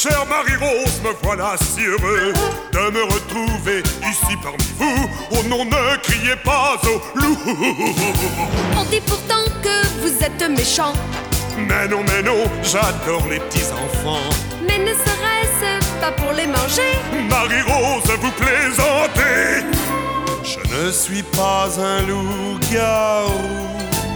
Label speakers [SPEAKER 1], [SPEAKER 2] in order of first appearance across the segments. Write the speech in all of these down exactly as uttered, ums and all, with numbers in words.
[SPEAKER 1] chère Marie-Rose, me voilà si heureux de me retrouver ici parmi vous. Oh non, ne criez pas au loup.
[SPEAKER 2] On dit pourtant que vous êtes méchant.
[SPEAKER 1] Mais non, mais non, j'adore les petits enfants.
[SPEAKER 2] Mais ne serait-ce pas pour les manger?
[SPEAKER 1] Marie-Rose, vous plaisantez. Je ne suis pas un loup-garou.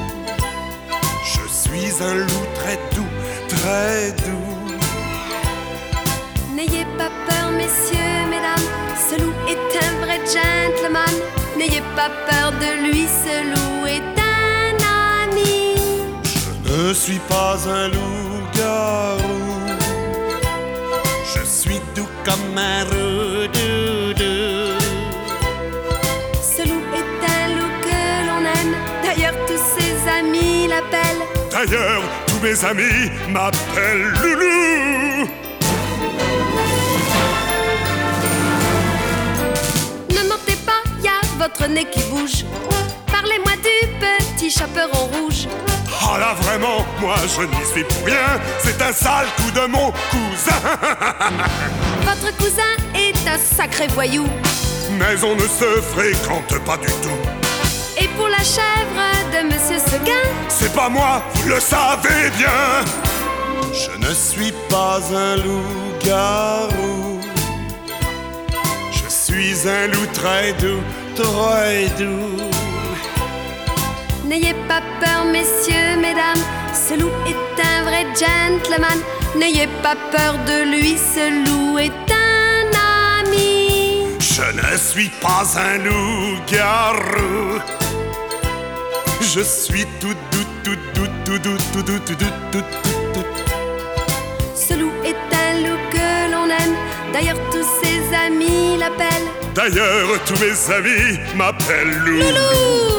[SPEAKER 1] Je suis un loup très doux, très doux.
[SPEAKER 2] N'ayez pas peur, messieurs, mesdames, ce loup est un vrai gentleman. N'ayez pas peur de lui, ce loup est un ami.
[SPEAKER 1] Je ne suis pas un loup-garou. Je suis doux comme un roux-doudou.
[SPEAKER 2] Ce loup est un loup que l'on aime. D'ailleurs, tous ses amis l'appellent.
[SPEAKER 1] D'ailleurs, tous mes amis m'appellent Loulou.
[SPEAKER 2] Ne mentez pas, y a votre nez qui bouge. Parlez-moi du petit chaperon rouge.
[SPEAKER 1] Ah là vraiment, moi je n'y suis pour rien. C'est un sale coup de mon cousin.
[SPEAKER 2] Votre cousin est un sacré voyou.
[SPEAKER 1] Mais on ne se fréquente pas du tout.
[SPEAKER 2] Et pour la chèvre de Monsieur Seguin,
[SPEAKER 1] c'est pas moi, vous le savez bien. Je ne suis pas un loup-garou. Je suis un loup très doux, très doux.
[SPEAKER 2] N'ayez pas peur, messieurs, mesdames, ce loup est un vrai gentleman. N'ayez pas peur de lui, ce loup est un ami.
[SPEAKER 1] Je ne suis pas un loup-garou. Je suis tout doux, tout doux, tout doux, tout doux, tout doux, tout doux.
[SPEAKER 2] Ce loup est un loup que l'on aime. D'ailleurs, tous ses amis l'appellent.
[SPEAKER 1] D'ailleurs, tous mes amis m'appellent Loulou.
[SPEAKER 2] Loulou.